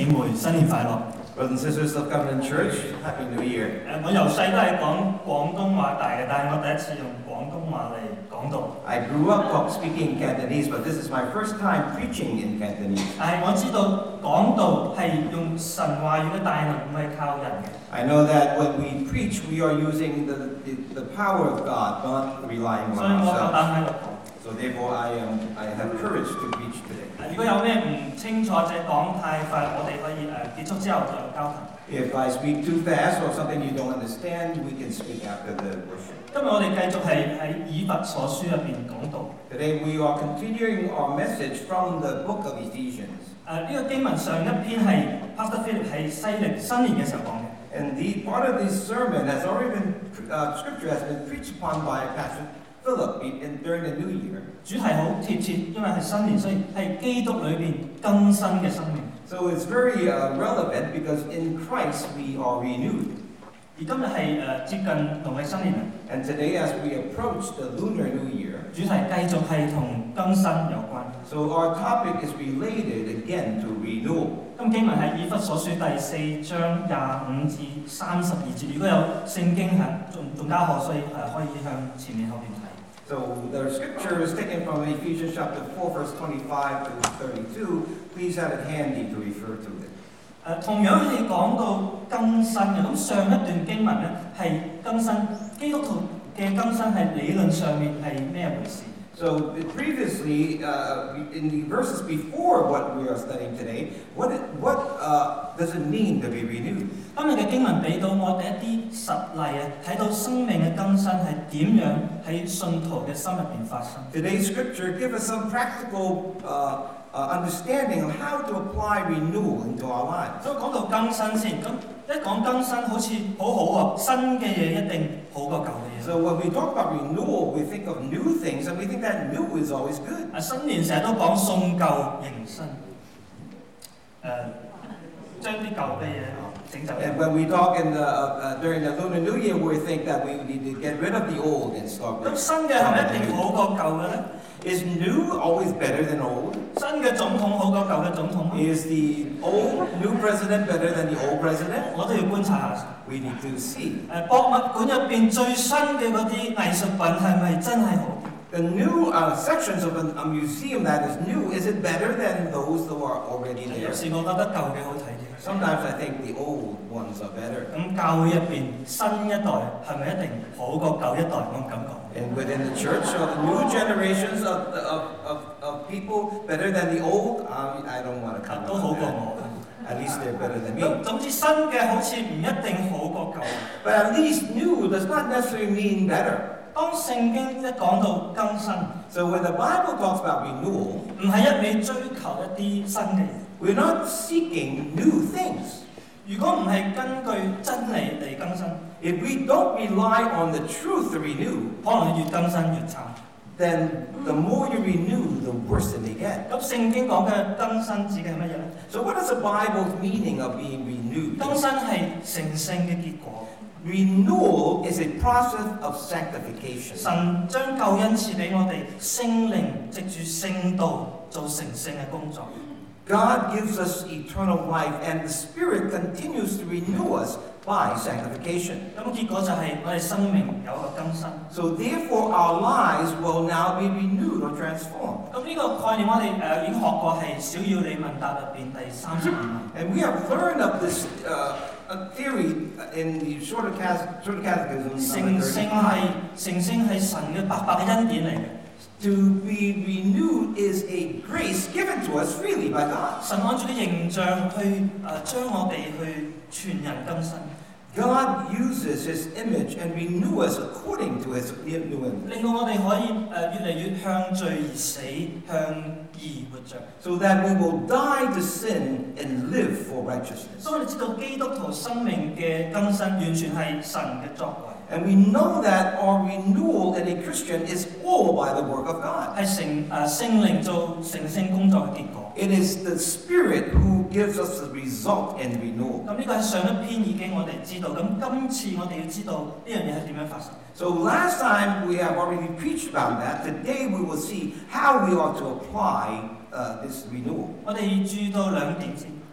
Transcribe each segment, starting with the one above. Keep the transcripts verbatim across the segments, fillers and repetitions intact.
妹，新年快樂！ Brothers and sisters of Covenant Church, Happy New Year. 誒，我由細都係講廣東話大嘅，但係我第一次用廣東話嚟講道。 I grew up speaking Cantonese, but this is my first time preaching in Cantonese. 但係我知道講道係用神話語嘅大能，唔係靠人嘅。 I know that when we preach, we are using the, the, the power of God, not relying 所以 on 我夠 ourselves. 膽喺度講。 So therefore, I am I have courage to preach today. 如果有咩唔清楚，或者講太快，我哋可以誒結束之後再交談。 If I speak too fast or something you don't understand, we can speak after the worship. 今日我哋繼續係喺以弗所書入邊講道。 Today we are continuing our message from the book of Ephesians. 誒呢個經文上一篇係 Pastor Philip 喺西歷新年嘅時候講嘅。 And the part of this sermon has already been, uh, scripture has been preached upon by Pastor Philip in, during the New Year. 主題好貼切，因為係新年，所以係基督裏邊更新嘅生命。 So it's very uh, relevant because in Christ we are renewed. 而今日係誒接近農曆新年啦， And today as we approach the Lunar New Year, 主題繼續係同更新有關。 so our topic is related again to renewal. 今經文係以弗所書第四章廿五至三十二節，如果有聖經係仲仲加學，所以誒可以向前面後邊睇。 So the scripture is taken from Ephesians chapter four, verse twenty-five to thirty-two. Please have it handy to refer to it. 誒同樣係講到更新嘅，咁上一段經文咧係更新，基督徒嘅更新係理論上面係咩回事？ So previously, uh, in the verses before what we are studying today, what it, what uh, does it mean to be renewed? 今日嘅經文俾到我哋一啲實例啊，睇到生命嘅更新係點樣喺信徒嘅心入邊發生。 Today's scripture gives us some practical uh, uh, understanding of how to apply renewal into our lives. 所以講到更新先，咁一講更新好似好好喎，新嘅嘢一定好過舊嘅嘢。 So when we talk about renewal, we think of new things, and we think that new is always good. 啊，新年成日都講送舊迎新，誒、將啲舊嘅嘢整走。 And when we talk in the, uh, uh, during the Lunar New Year, we think that we need to get rid of the old and start 咁 with. 新嘅係咪一定好過舊嘅咧？ Is new always better than old? 新嘅總統好過舊嘅總統嗎？ Is the old new president better than the old president? 我都要觀察下。 We need to see. 誒、博物館入邊最新嘅嗰啲藝術品係咪真係好？ The new uh, sections of a, a museum that is new, is it better than those that are already 有 there? 時我覺得舊嘅好睇啲。 Sometimes I think the old ones are better. 咁教會入邊新一代係咪一定好過舊一代？我唔敢講。 And within the church, are the new generations of, of, of, of people better than the old? Um, I don't want to 啊 comment 都好 on 過 that. 我。 At least they're better than 咁 me. 總之新嘅好似唔一定好過舊。 But at least new does not necessarily mean better. 當聖經一講到更新， So when the Bible talks about renewal, 唔係一味追求一啲新嘅嘢。 we're not seeking new things. 如果唔係根據真理嚟更新， If we don't rely on the truth to renew, 可能越更新越慘。 then the more you renew, the worse it may get. 咁聖經講嘅更新指嘅係乜嘢咧？ So what is the Bible's meaning of being renewed? 更新係成聖嘅結果。 Renewal is a process of sanctification. 神將救恩賜俾我哋，聖靈藉住聖道做成聖嘅工作。 God gives us eternal life, and the Spirit continues to renew us by sanctification. 咁結果就係我哋生命有一個更新。 So therefore, our lives will now be renewed or transformed. 咁呢個概念我哋誒已經學過，係小要理問答入邊第三十五問。 And we have learned of this uh, a theory in the Shorter, Cas- Shorter Catechism. 成 number 聖 thirty-five. 係成聖係神嘅白白嘅恩典嚟嘅。 To be renewed is a grace given to us freely by God. 神按住嘅形象去誒、呃、將我哋去全人更新， God uses His image and renew us according to His new image, 令到我哋可以誒、呃、越嚟越向罪而死，向義活着。 so that we will die to sin and live for righteousness. 所以我哋知道基督徒生命嘅更新完全係神嘅作為， And we know that our renewal in a Christian is all by the work of God. 係成誒聖靈做成聖工作嘅結果。 It is the Spirit who gives us the result in renewal. 咁呢個係上一篇已經我哋知道，咁今次我哋要知道呢樣嘢係點樣發生。 So last time we have already preached about that. Today we will see how we ought to apply uh, this renewal. 我哋要注意到兩點先。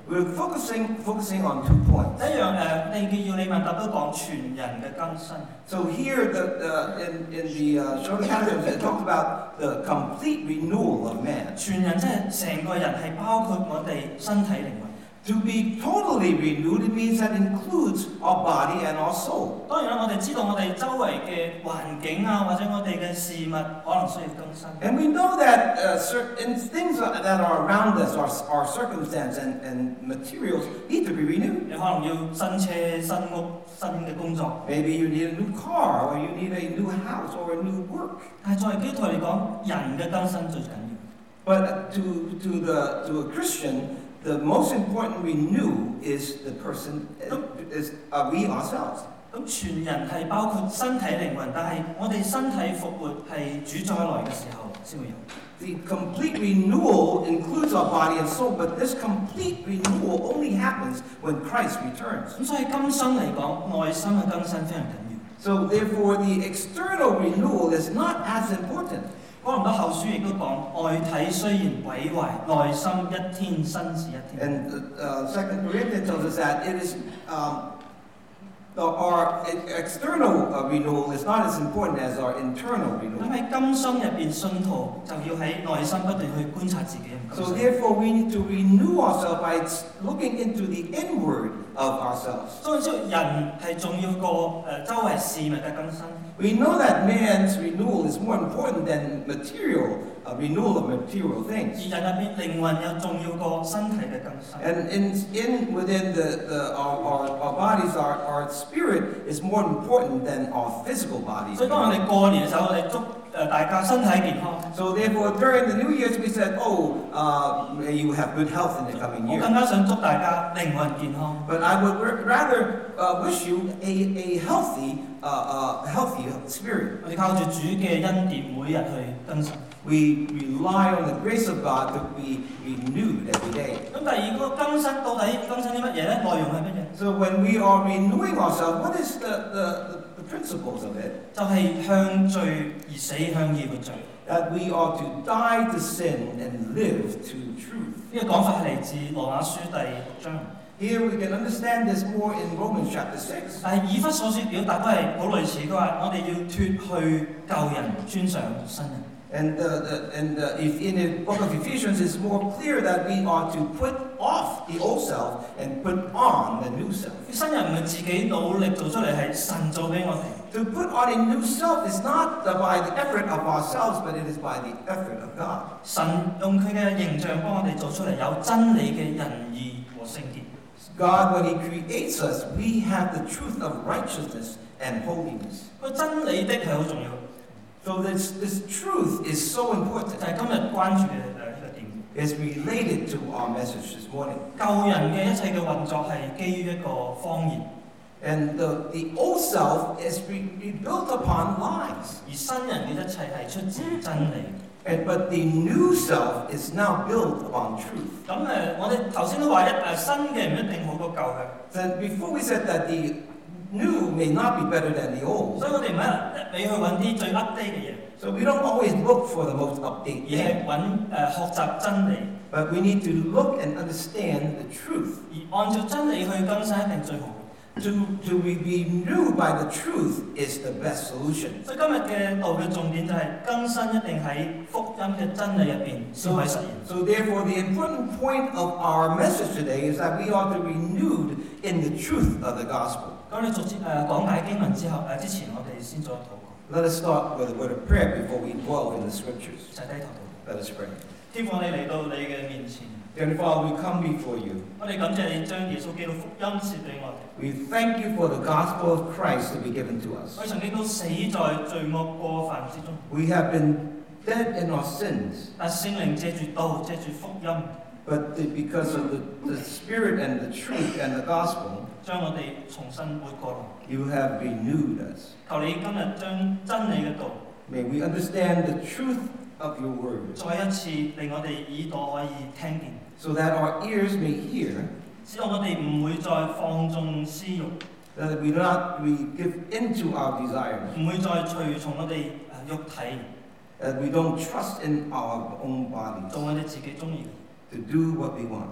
We're focusing focusing on two points. 第一樣誒，你嘅要理問答都講全人嘅更新。 So here, the, the, in, in the uh, Shorter Catechism, it talks about the complete renewal of man. 全人即係成個人係包括我哋身體靈魂。 To be totally renewed, it means that includes our body and our soul. 當然啦，我哋知道我哋周圍嘅環境啊，或者我哋嘅事物可能需要更新。 And we know that uh, certain things that are around us, our, our circumstance and, and materials, need to be renewed. 你可能要新車、新屋、新嘅工作。 Maybe you need a new car, or you need a new house, or a new work. 但係作為基督徒嚟講，人嘅更新最緊要。 But to, to, the, to a Christian, the most important renew is the person, is uh, we ourselves. 咁全人係包括身體靈魂，但係我哋身體復活係主再來嘅時候先會有。 The complete renewal includes our body and soul, but this complete renewal only happens when Christ returns. 咁所以今生嚟講，內心嘅更新非常緊要。 So therefore, the external renewal is not as important. 哥林多後書亦都講，外體雖然毀壞，內心一天新似一天。 And uh, Second Corinthians tells us that it is um, the, our external uh, renewal is not as important as our internal 咁 renewal. 喺今生入邊，信徒就要喺內心不斷去觀察自己嘅更 So 新。 therefore, we need to renew ourselves by looking into the inward of ourselves. 所以知道人係重要過誒周圍事物嘅更新。 We know that man's renewal is more important than material uh, renewal of material 而 things. 人入邊靈魂又重要過身體嘅更新。 And in, in within the, the our, our, our bodies, our, our spirit is more important than our physical bodies. 所以當我哋過年嘅時候，我哋祝誒大家身體健康。 So therefore, during the New Year's, we said, "Oh, uh, may you have good health in the coming 我 year." 更加想祝大家靈魂健康。 But I would r- rather uh, wish you a, a healthy, uh, uh, healthy spirit. 我哋靠住主嘅恩典，每日去更新。 We rely on the grace of God to be renewed every day. 咁第二個更新到底更新啲乜嘢咧？內容係乜嘢？ So when we are renewing ourselves, what is the, the, the, the principles of it? 就係向罪而死，向義活罪。 That we are to die to sin and live to truth. 呢個講法係嚟自羅馬書第六章。 Here we can understand this more in Romans chapter six. 但係以弗所書表達都係好類似，佢話我哋要脱去舊人，穿上新人。 And, uh, the, and uh, if in the book of Ephesians, it's more clear that we are to put off the old self and put on the new self. 新人唔係自己努力做出嚟，係神做俾我哋。 To put on a new self is not by the effort of ourselves, but it is by the effort of God. 神用佢嘅形象幫我哋做出嚟，有真理嘅仁義和聖潔。 God, when He creates us, we have the truth of righteousness and holiness. 個真理的係好重要， So this, this truth is so 就 important. 係今日關注嘅誒呢個點。 It's related to our message this morning. 舊人嘅一切嘅運作係基於一個謊言， And the, the old self is re- rebuilt upon lies. 而新人嘅一切係出自真理。 And, but the new self is now built upon truth. 咁誒，我哋頭先都話一誒新嘅唔一定好過舊嘅， Then before we said that the new may not be better than the old. 所以我哋唔係一味去揾啲最 update 嘅嘢， So we don't always look for the most 而 update 係 thing. 揾誒學習真理， But we need to look and understand the truth. 而按照真理去更新一定最好。 To, to be renewed by the truth is the best solution. 所以今日嘅道嘅重點就係更新一定喺福音嘅真理入邊先可以實現。 So therefore, the important point of our message today is that we are to be renewed in the truth of the gospel. 咁你逐節誒講解經文之後誒之前，我哋先做一禱告， Let us start with a word of prayer before we dwell in the scriptures. 就係低頭禱告。 Let us pray. 天父，你嚟到你嘅面前， Dear Father, we come before you. 我哋感謝你將耶穌基督福音賜俾我哋。 We thank you for the gospel of Christ to be given to us. 我哋曾經都死在罪惡過犯之中， We have been dead in our sins, 但聖靈借住道、借住福音， but the- because of the, the Spirit and the truth and the gospel, 將我哋重新活過來。 you have renewed us. 求你今日將真理嘅道 May we understand the truth of your word, 再一次令我哋耳朵可以聽見， so that our ears may hear, 使到我哋唔會再放縱私慾， that we not we give into our desires, 唔會再隨從我哋誒肉體 that we don't trust in our own bodies 做我哋自己中意嘅。 to do what we want.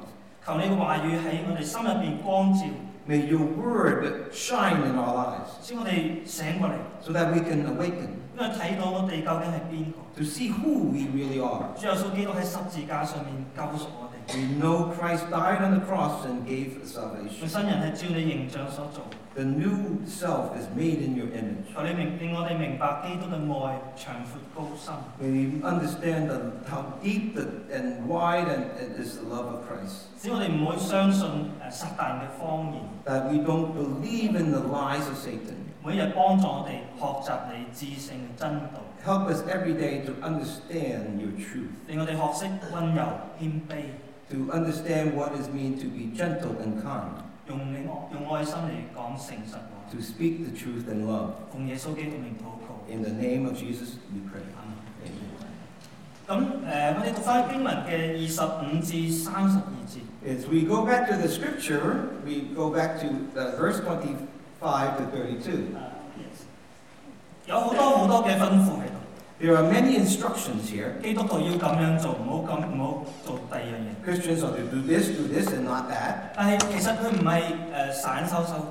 求你嘅話語喺我哋心入邊光照， May your word shine in our lives 使我哋醒過嚟， so that we can awaken 因為睇到我哋究竟係邊個。 to see who we really are. 主耶穌基督喺十字架上面救贖我哋， We know Christ died on the cross and gave 用 salvation. 新人係照你形象所做。 The new self is made in your image. 求你明令我哋明白基督嘅愛長闊高深， May we understand the, how deep the, and wide and, and is the love of Christ. 使我哋唔會相信誒撒旦嘅謊言， That we don't believe in the lies of Satan. 每日幫助我哋學習你至聖嘅真道， Help us every day to understand your truth. 令我哋學識温柔謙卑， To understand what it means to be gentle and kind. 用你用愛心嚟講誠實話。 To speak the truth in love. 奉耶穌基督名禱告。 In the name of Jesus we pray. 咁誒、呃，我哋讀翻經文嘅二十五至三十二節。 As we go back to the scripture, we go back to uh, verse twenty-five to thirty-two. 有好多好多嘅吩咐喺度。 There are many instructions here. 基督徒要咁樣做，唔好咁唔好做第二樣嘢。 Christians are to do this, do this, and not that. 但係其實佢唔係誒散收收，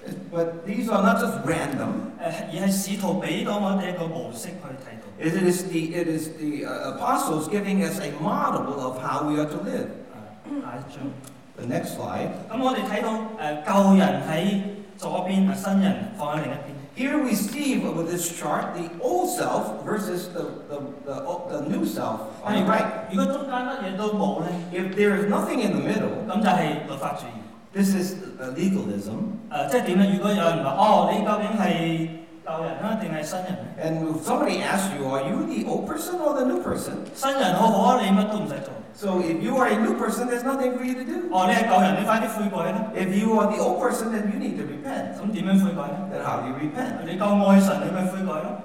But these are not just random. 誒、而係使徒俾到我哋一個模式去睇到。 It is the, it is the uh, apostles giving us a model of how we are to live. 下一章。 The next slide. 咁我哋睇到誒、舊人喺左邊，新人放喺另一邊。 Here we see with this chart the old self versus the, the, the, the new self on the right. 如果中間乜嘢都冇咧， If there is nothing in the middle, 咁就係律法主義。 this is uh, legalism. 誒、即係點咧？如果有人話：哦，你究竟係舊人啦，定係新人咧？ And if somebody asks you, are you the old person or the new person? 新人好好啊，你乜都唔使做。 So if you are a new person, there's nothing for you to do. 哦，你係舊人，你快啲悔改啦。 If you are the old person, then you need to repent. 咁點樣悔改咧？ Then how do you repent? 你夠愛神，你咪悔改咯。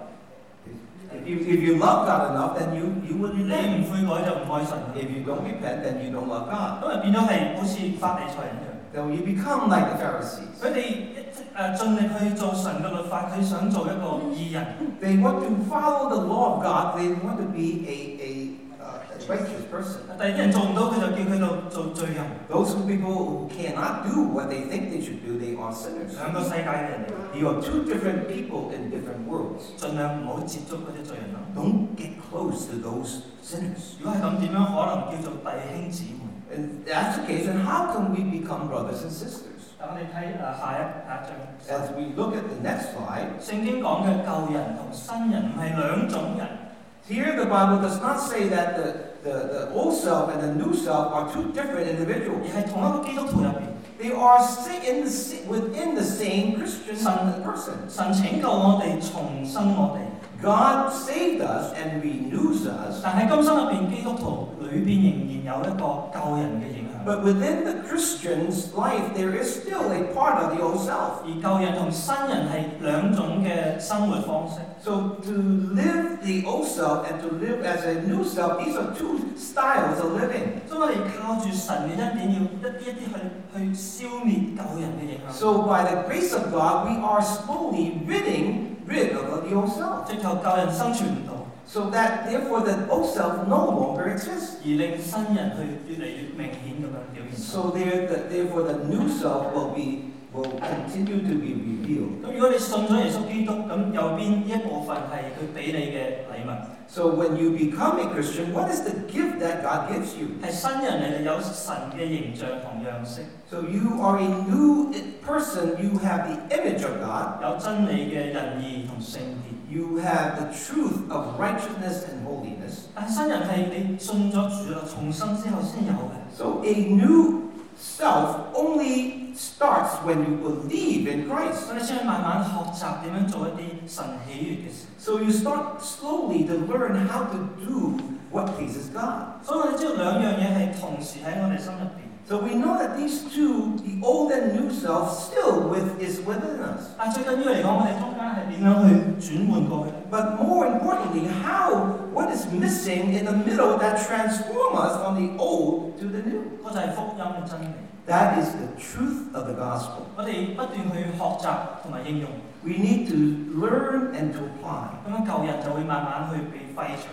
If you, if you love God enough, then you, you will 你 repent. 唔悔改就唔愛神。 If you don't repent, then you don't love God. 咁咪變咗係好似法利賽人一樣。 Then you become like the Pharisees. 佢哋一誒盡力去做神嘅律法，佢想做一個義人。 They want to follow the law of God. They want to be a, a, uh, a righteous person. 但係啲人做唔到，佢就叫佢做做罪人。 Those who people who cannot do what they think they should do, they are sinners. 兩個世界嘅人嚟， You are two different people in different worlds. 盡量唔好接觸嗰啲罪人咯。 Don't get close to those sinners. 如果係咁，點樣可能叫做弟兄姊妹？ And that's the case, and how can we become brothers and sisters? 我哋睇誒下一下一章。 As we look at the next slide, 聖經講嘅舊人同新人唔係兩種人。 here the Bible does not say that the, the, the old self and the new self are two different 而 individuals. 係同一個基督徒入邊， They are sa- in the, sa- within the same Christian person. 神拯救我哋，重生我哋。 God saved us and renews us, 但係今生入邊，基督徒裏邊仍然有一個舊人嘅影響。 but within the Christian's life, there is still a part of the old self. 而舊人同新人係兩種嘅生活方式。 So to live the old self and to live as a new self, these are two styles of living. 所以我哋靠住神嘅恩典，要一啲一啲去去消滅舊人嘅影響。 So by the grace of God, we are slowly ridding rid of the old self. 直頭舊人生存唔到， So that therefore the old self no longer exists. 而令新人去越嚟越明顯咁樣表現。 So there, the, therefore the new self will be will continue to be revealed. 咁如果你信咗耶穌基督，咁右邊呢一部分係佢俾你嘅禮物， So when you become a Christian, what is the gift that God gives you? 係新人嚟，有神嘅形象同樣式， So you are a new person. You have the image of God. 有真理嘅仁義同聖潔。 You have the truth of righteousness and holiness. 但係新人係你信咗主啦，重生之後先有嘅。 So a new self only starts when you believe in Christ. 我哋先去慢慢學習點樣做一啲神喜悅嘅事。 So you start slowly to learn how to do what pleases God. 所以我哋知道兩樣嘢係同時喺我哋心入邊。 So we know that these two, the old and new self, still with, is within us. 但最緊要嚟講，我哋中間係點樣去轉換過去？ But more importantly, how, what is missing in the middle that transform us from the old to the new? 嗰就係福音嘅真理。 That is the truth of the gospel. 我哋不斷去學習同埋應用， We need to learn and to apply. 咁樣舊人就會慢慢去被廢除。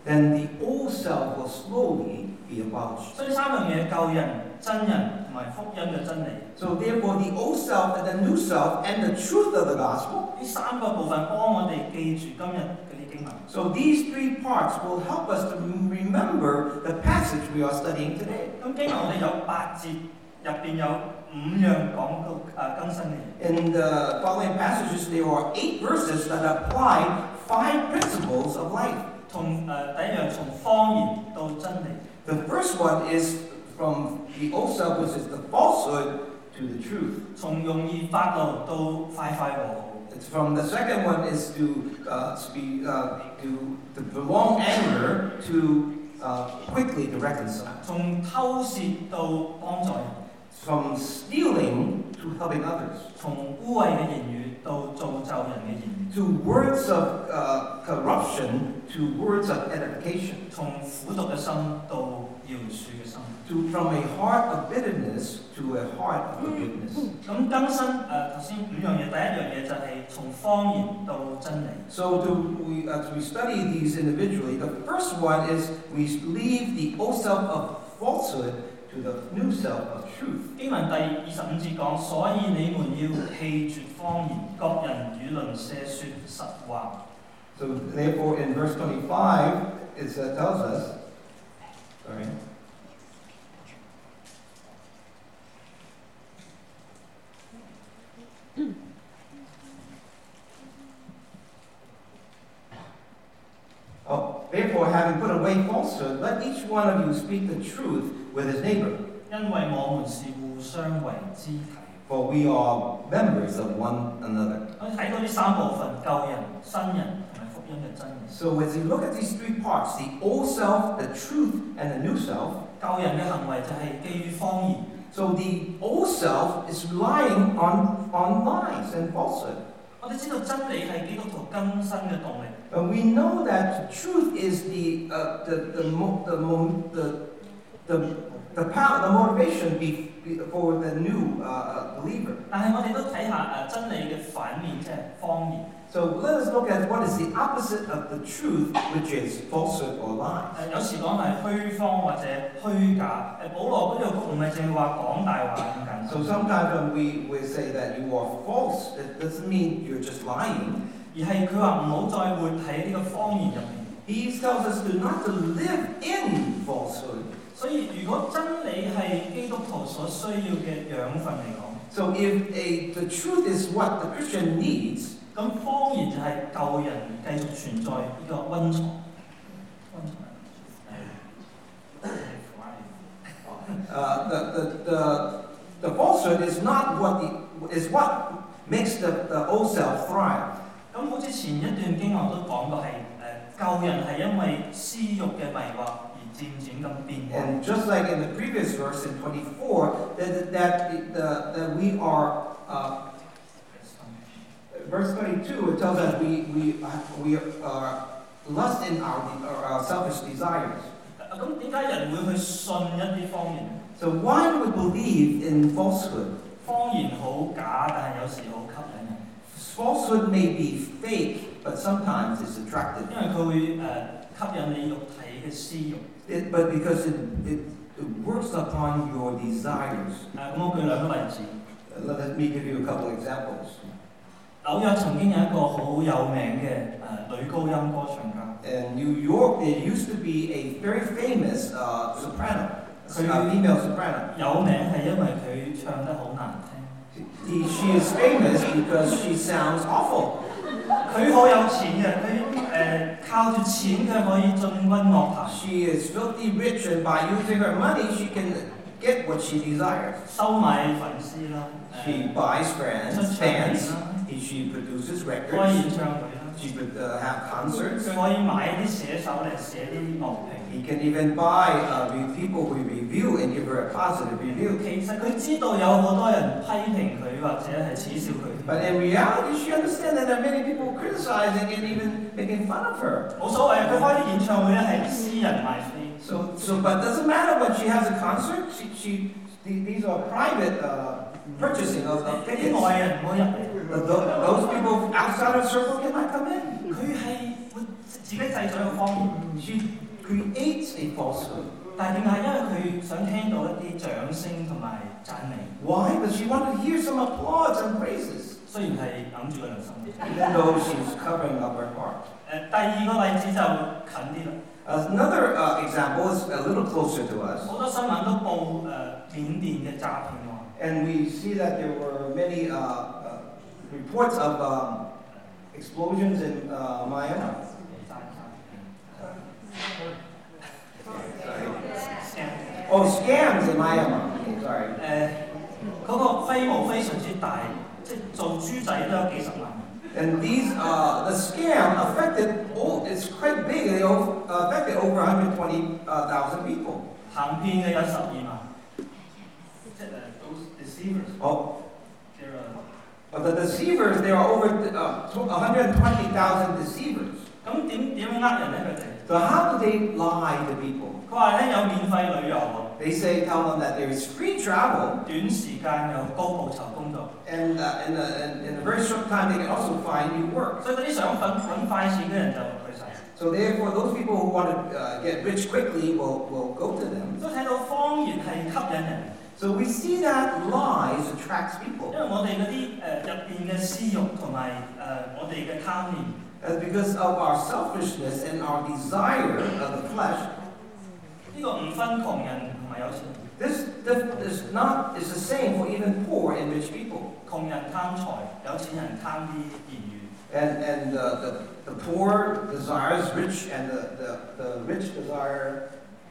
then the old self will slowly be abolished. 所以呢三樣嘢救人、真人同埋福音嘅真理， So therefore, the old self and the new self and the truth of the gospel. 呢三個部分幫我哋記住今日嗰啲經文。 So these three parts will help us to remember the passage we are studying today. 咁經文我哋有八節，入邊有五樣講到誒更新嘅嘢。 In the following passages, there are eight verses that apply five principles of life. 從誒、呃、第一樣從謊言到真理， The first one is from the old self, which is the falsehood, to the truth. 從容易發怒到快快和好， It's from the second one is to uh, speak, uh, to to prolong anger to uh, quickly to reconcile. 從偷竊到幫助人， From stealing to helping others. 從污穢嘅言語到造就人嘅言語， To words of uh, corruption to words of edification. 從苦毒嘅心到饒恕嘅心。 To from a heart of bitterness to a heart of forgiveness. 咁更新誒頭先五樣嘢，第一樣嘢就係從謊言到真理。 So to, we, as we study these individually, the first one is we leave the old self of falsehood to the new self of truth. 經文第二十五節講，所以你們要棄絕謊言，各人與鄰舍說實話。 So therefore, in verse twenty-five, it uh, tells us, sorry. Oh, therefore, having put away falsehood, let each one of you speak the truth with his neighbor, 因為我們是互相為肢體。 for we are members of one another. 我哋睇到呢三部分：救人、新人同埋福音嘅真理。 So as you look at these three parts, the old self, the truth, and the new self, 救人嘅行為就係基於謊言， so the old self is relying on, on lies and falsehood. 我哋知道真理係基督徒更新嘅動力。 And we know that truth is the, uh, the, the, mo- the, mo- the, the, the, power, the motivation be, be for the new uh, uh, believer. 但係我哋都睇下誒真理嘅反面，即係謊言。 So let us look at what is the opposite of the truth, which is falsehood or lies. 誒有時講係虛謊或者虛假。誒保羅嗰度唔係淨係話講大話咁簡單。 So sometimes when we, we say that you are false, it doesn't mean you're just lying. 而係佢話唔好再活喺呢個謊言入面。 He tells us to not to live in falsehood. 所以如果真理係基督徒所需要嘅養分嚟講， So if a, the truth is what the Christian needs, 咁謊言就係救人繼續存在呢個溫床。溫床 uh, the, the, the, the falsehood is not what the, is what makes the, the old self thrive. 咁好似前一段經文都講過係誒救人係因為私慾嘅迷惑而漸漸咁變壞。 And just like in the previous verse in twenty-four, that, that, the, that we are, uh, verse twenty-two, it tells us we, we, we are lust in our, our selfish desires. 咁點解人會去信一啲謊言？ So why do we believe in falsehood? 謊言好假，但係有時好吸引人， Falsehood may be fake, but sometimes it's attractive. 因為佢會誒、呃、吸引你肉體嘅私慾。 It, but because it, it, it works upon your desires. 誒、咁我舉兩個例子。 Uh, Let me give you a couple examples. 紐約曾經有一個好有名嘅誒、女高音歌唱家， In New York, there used to be a very famous uh, soprano, a Could- female soprano. 有名係因為佢唱得好難聽。 She, she is famous because she sounds awful. 佢好有錢嘅，佢誒、呃靠住錢佢可以進軍樂壇， She is filthy rich, and by using her money, she can get what she desires. 收買粉絲啦， She 誒、 buys friends, 出唱片 fans. 啦， She produces 開 records. 演唱會啦， She could uh, have concerts. 佢可以買啲寫手嚟寫啲樂評。 He can even buy uh, re- people who review and give her a positive review. 其實佢知道有好多人批評佢或者係恥笑佢， But in reality, she understands that there are many people criticizing and even making fun of her. 冇所謂，佢開啲演唱會咧係私人賣飛， So, so, but it doesn't matter when she has a concert. She, she, the- these are private uh, purchasing of, of 啲 tickets. 外人唔好入嚟。 Th- th- Those people outside of circle cannot come in. 佢係會自自己製造一個方言。 She creates a falsehood. 但係點解？因為佢想聽到一啲掌聲同埋讚美。 Why? Because she wanted to hear some applause and praises, 雖然係揞住個良心。 even though she's covering up her heart. 誒，第二個例子就近啲啦。 Another uh, example is a little closer to us. 好多新聞都報誒緬甸嘅詐騙案。 And we see that there were many uh, uh, reports of um, explosions in uh, Myanmar. Oh, scams in Myanmar. Okay, sorry. 誒，嗰個規模非常之大，即係做豬仔都有幾十萬。 And these, uh, the scam affected, oh, it's quite big. It o- affected over one hundred twenty thousand people. 行騙嘅有十二萬。即係誒 those deceivers。 Oh, There are- of the deceivers, there are over uh, one hundred twenty thousand deceivers. 咁點點樣呃人咧？佢哋 So how do they lie to people? 佢話咧有免費旅遊喎， They say, tell them that there is free travel, 短時間有高報酬工作， and uh, in, a, in, in a very short time they can also find new work. 所以嗰啲想揾揾快錢嘅人就去晒。 So therefore, those people who want to uh, get rich quickly will, will go to them. 所以睇到謊言係吸引人， So we see that lies attracts 因 people. 為我哋嗰啲誒入邊嘅私慾同埋誒我哋嘅貪念， Uh, because of our selfishness and our desire of the flesh, 呢個唔分窮人同埋有錢人， this, this is not is the same for even poor and rich people. 窮人貪財，有錢人貪啲言語。 And, and uh, the, the poor desires rich, and the, the, the rich desire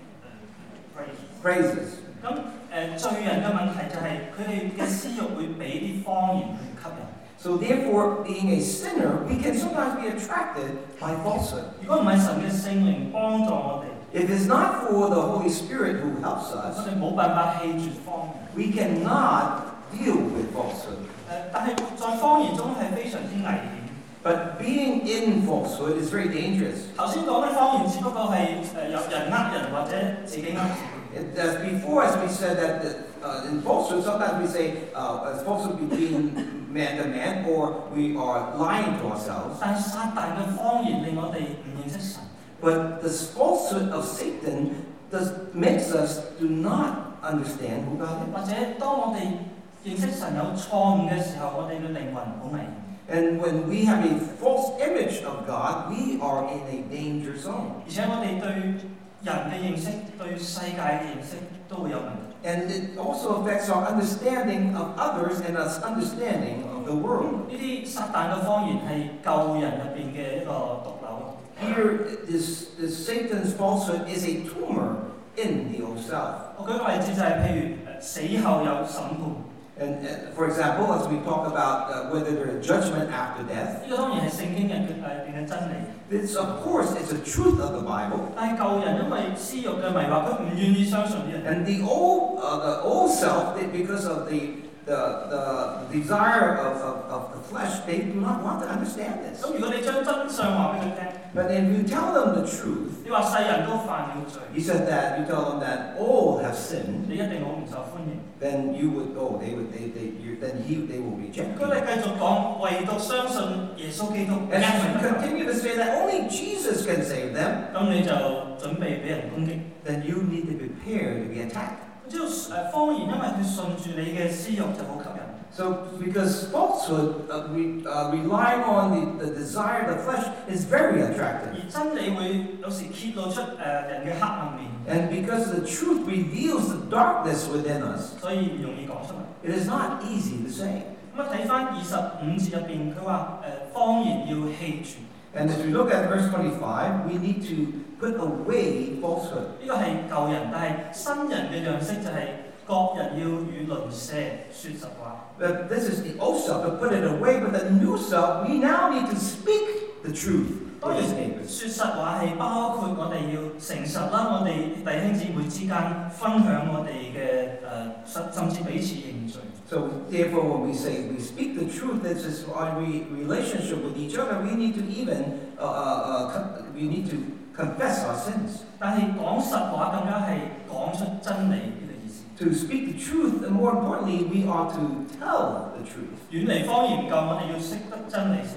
praises. 咁誒罪人嘅問題就係佢哋嘅私慾會俾啲謊言去吸引。 So therefore, being a sinner, we can sometimes be attracted by falsehood. 如果唔係神嘅聖靈幫助我哋， If it's not for the Holy Spirit who helps 我 us, 哋冇辦法棄絕謊言。 we cannot deal with falsehood. 誒，但係在謊言中係非常之危險。 But being in falsehood is very dangerous. 頭先講嘅謊言只不過係誒有人呃人或者自己呃自己。 It, as before, as we said that the, uh, in falsehood, sometimes we say uh, as falsehood between man to man, or we are lying to ourselves. 但係撒旦嘅謊言令我哋唔認識神。 But the falsehood of Satan does makes us do not understand who God is. 或者當我哋認識神有錯誤嘅時候，我哋嘅靈魂好危險。 And when we have a false image of God, we are in a danger zone. 而且我哋對人嘅認識、對世界嘅認識都會有問題。 And it also affects our understanding of others and us understanding of the world. 呢啲撒旦嘅謊言係舊人入邊嘅一個毒瘤。 Here, this, this Satan's falsehood is a tumor in the old self. 我舉個例子就係譬如誒死後有審判。 And, and for example, as we talk about uh, whether there is judgment after death, 呢個當然係聖經入邊誒邊嘅真理， this of course is the truth of the Bible. 但係舊人因為私慾嘅迷惑，佢唔願意相信呢樣嘢。 And the old, uh, the old self, they, because of the, the, the desire of, of, of the flesh, they do not want to understand this. 咁如果你將真相話俾佢聽， But if you tell them the truth, 你話世人都犯了罪， you said that, you tell them that all have sinned, 你一定好唔受歡迎。 then you would, oh, they would, they, they, you, then he, they will reject 如果你 you. 繼續講，唯獨相信耶穌基督， And if you continue to say that only Jesus can save them, 咁你就準備俾人攻擊。 then you need to prepare to be attacked. 知道誒謊言，因為佢順住你嘅私慾就好吸引。 So, because falsehood, uh, re, uh, relying on the, the desire of the flesh, is very attractive. 而真理會有時揭露出誒人嘅黑暗面， And because the truth reveals the darkness within us, 所以唔容易講出嚟。 it is not easy to say. 咁啊睇翻二十五節入邊，佢話誒謊言要棄絕， And as we look at verse twenty-five, we need to put away falsehood. 呢個係舊人，但係新人嘅樣式就係各人要與鄰舍説實話。 But this is the old self, to put it away. But the new self, we now need to speak the truth 當 to 然 his neighbors. 説實話係包括我哋要誠實啦，我哋弟兄姊妹之間分享我哋嘅誒，甚甚至彼此認罪。 So therefore, when we say we speak the truth, this is our re- relationship with each other. We need to even uh, uh, uh, con- we need to confess our sins. 但係講實話更加係講出真理呢個意思。 To speak the truth, and more importantly, we are to tell the truth. 遠離謊言唔夠，我哋要識得真理先係。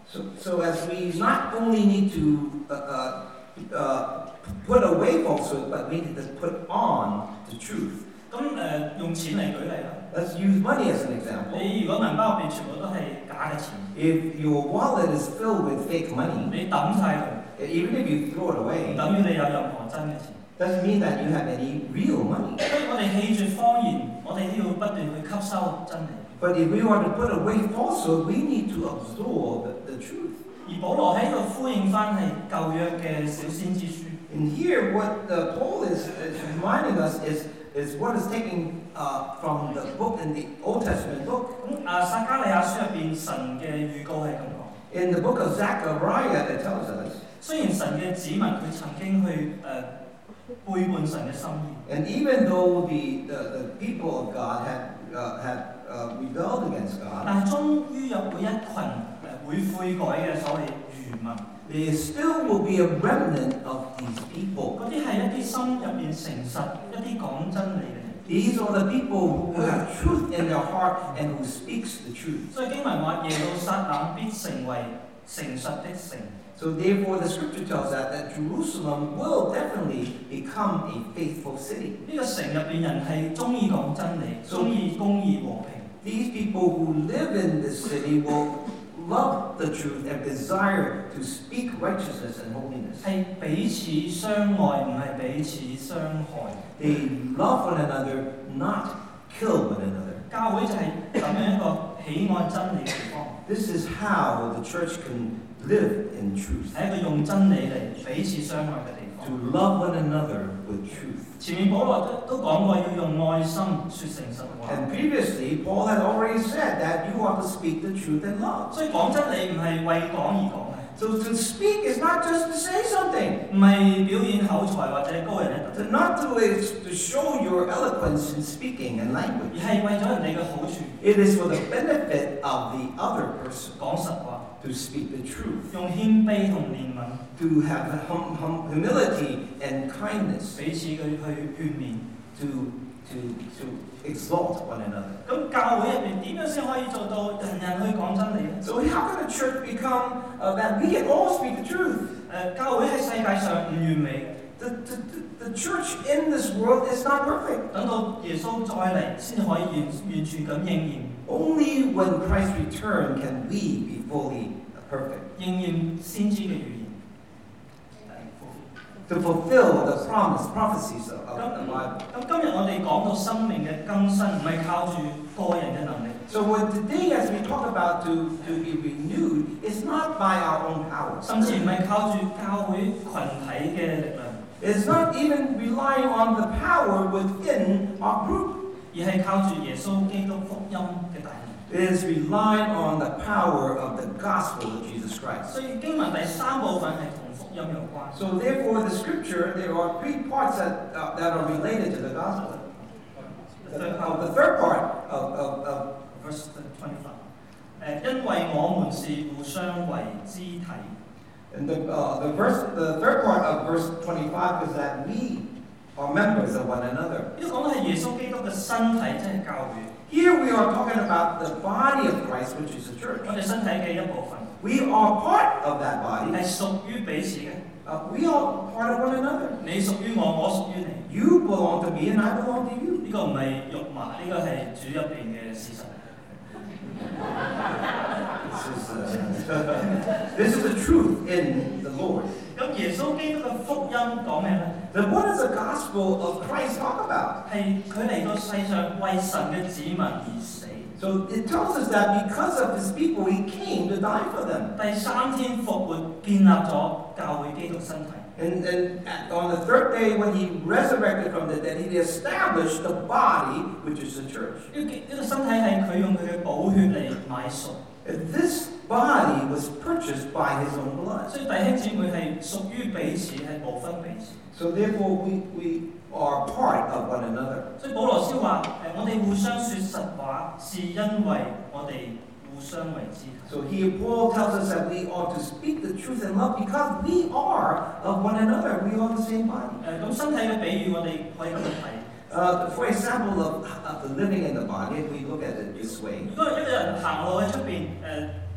So, so as we not only need to uh, uh, uh, put away falsehood, but we need to put on the truth. 咁誒、呃、用錢嚟舉例啦， Let's use money as an example. 你如果銀包入邊全部都係假嘅錢， If your wallet is filled with fake money, 你抌晒佢， even if you throw it 唔 away, 等於你有任何真嘅錢。 doesn't mean that you have any real money. 所以我哋棄絕謊言，我哋都要不斷去吸收真理。 But if we want to put away falsehood, we need to absorb the, the truth. 而保羅喺度呼應翻係舊約嘅小先知書。 And here, what uh, Paul is, is reminding us is, is what is taken uh, from the book in the Old Testament book. 咁啊，撒迦利亞書入邊神嘅預告係咁講。 In the book of Zechariah, it tells us, 雖然神嘅子民佢曾經去誒、呃、背叛神嘅心意， and even though the, the, the people of God had, uh, had uh, rebelled against God, 但係終於有會一群誒、呃、會悔改嘅所謂餘民。 there still will be a remnant of these people. 嗰啲係一啲心入邊誠實、一啲講真理嘅人。 These are the people who have truth in their heart and who speaks the truth. 所以經文話耶路撒冷必成為誠實的城。 So therefore, the scripture tells us that Jerusalem will definitely become a faithful city. 呢個城入邊人係中意講真理、中意公義和平。 These people who live in this city will love the truth and desire to speak righteousness and holiness. 係彼此相愛，唔係彼此相害。 They love one another, not kill one another. 教會就係咁樣一個喜愛真理嘅地方， This is how the church can live in truth, 係一個用真理嚟彼此相愛嘅地 to 方。 love one another with truth. 前面保羅都都講過要用愛心説誠實話， And previously, Paul had already said that you ought to speak the truth in love. 所以講真理唔係為講而講嘅， So to speak is not just to say something, 唔係表演口才或者高人一 to 等， not to, to show your eloquence in speaking and 而 language. 係為咗人哋嘅好處 It is for the benefit of the other person 講實話， to speak the truth, 用謙卑同憐憫 to have hum, hum, humility and kindness, 彼此嘅去勸勉。 to, to, to exalt one another. 咁教會入邊點樣先可以做到人人去講真理咧？ So how can a church become uh, that we can all speak the truth? 誒、教會喺世界上唔完美， The, the, the, the church in this world is not perfect. 等到耶穌再嚟先至可以完完全咁應驗。 Only when Christ returns can we be fully perfect. 應驗先知嘅預言。 To fulfill the promise, prophecies of, of 咁 the Bible. 咁今日我哋講到生命嘅更新，唔係靠住個人嘅能力， So when today, as we talk about to, to be renewed, it's not by our own power. 甚至唔係靠住教會群體嘅力量， It's not even relying on the power within our group. 而係靠住耶穌基督福音嘅大能。 It is relying on the power of the gospel of Jesus Christ. 所以經文第三部分係同福音有關。 So therefore, the scripture, there are three parts that, uh, that are related to the gospel. The, uh, the third part of, of, of verse twenty-five， 誒，因為我們是互相為肢體。 and the, uh, the verse, the third part of verse twenty-five is that we are members of one another. 呢個講到係耶穌基督嘅身體，即係教會。 Here we are talking about the body of Christ, which is the church. 我哋身體嘅一部分 We are part of that body. 係屬於彼此嘅， Uh, we are part of one another. 你屬於我，我屬於你。 You belong to me and I belong to you. 呢個唔係辱罵，呢個係主入邊嘅事實。 This is, uh, this is the truth in the Lord. 咁耶穌基督嘅福音講咩咧？ Then what does the gospel of Christ talk about? 係佢嚟到世上為神嘅子民而死， So it tells us that because of his people, he came to die for them. 第三天復活，建立咗教會基督身體。 And, and at- on the third day, when he resurrected from the dead, he established the body, which is the church. 呢個呢個身體係佢用佢嘅寶血嚟買贖， And this body was purchased by his own blood. 所以弟兄姊妹係屬於彼此，係無分彼此。 So therefore, we, we are part of one another. 所以保羅先話：誒，我哋互相説實話，是因為我哋互相為肢體。 So here Paul tells us that we ought to speak the truth in love because we are of one another. We are the same body. 誒，咁身體嘅比喻我哋可以咁樣睇。 Uh, for example of, of the living in the body, if we look at it this way, 如果一個人行路喺出邊，誒，佢